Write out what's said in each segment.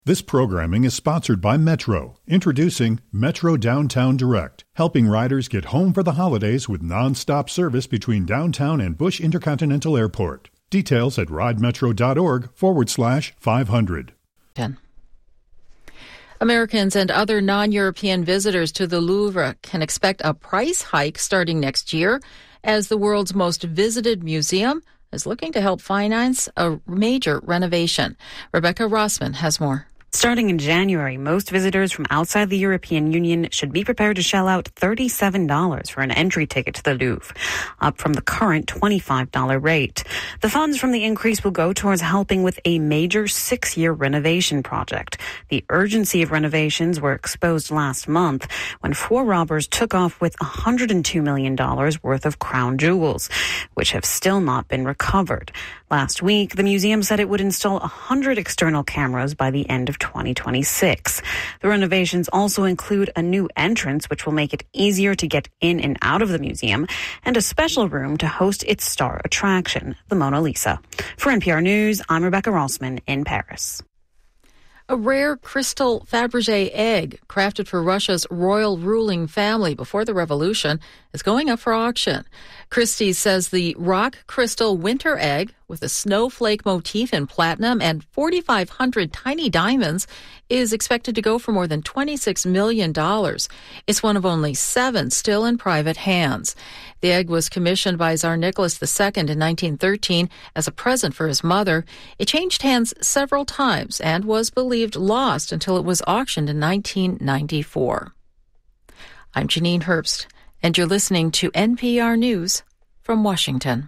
This programming is sponsored by Metro, introducing Metro Downtown Direct, helping riders get home for the holidays with non-stop service between downtown and Bush Intercontinental Airport. Details at ridemetro.org/500. 10. Americans and other non-European visitors to the Louvre can expect a price hike starting next year as the world's most visited museum is looking to help finance a major renovation. Rebecca Rossman has more. Starting in January, most visitors from outside the European Union should be prepared to shell out $37 for an entry ticket to the Louvre, up from the current $25 rate. The funds from the increase will go towards helping with a major 6-year renovation project. The urgency of renovations were exposed last month when 4 robbers took off with $102 million worth of crown jewels, which have still not been recovered. Last week, the museum said it would install 100 external cameras by the end of 2026. The renovations also include a new entrance, which will make it easier to get in and out of the museum, and a special room to host its star attraction, the Mona Lisa. For NPR News, I'm Rebecca Rossman in Paris. A rare crystal Fabergé egg crafted for Russia's royal ruling family before the revolution is going up for auction. Christie's says the rock crystal winter egg with a snowflake motif in platinum and 4,500 tiny diamonds is expected to go for more than $26 million. It's one of only 7 still in private hands. The egg was commissioned by Tsar Nicholas II in 1913 as a present for his mother. It changed hands several times and was believed lost until it was auctioned in 1994. I'm Janine Herbst, and you're listening to NPR News from Washington.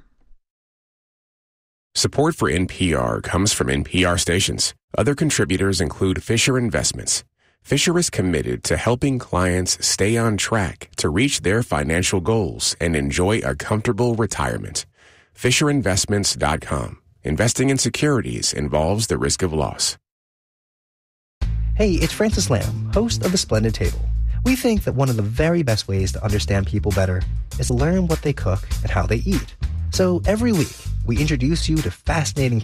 Support for NPR comes from NPR stations. Other contributors include Fisher Investments. Fisher is committed to helping clients stay on track to reach their financial goals and enjoy a comfortable retirement. FisherInvestments.com. Investing in securities involves the risk of loss. Hey, it's Francis Lamb, host of The Splendid Table. We think that one of the very best ways to understand people better is to learn what they cook and how they eat. So every week, we introduce you to fascinating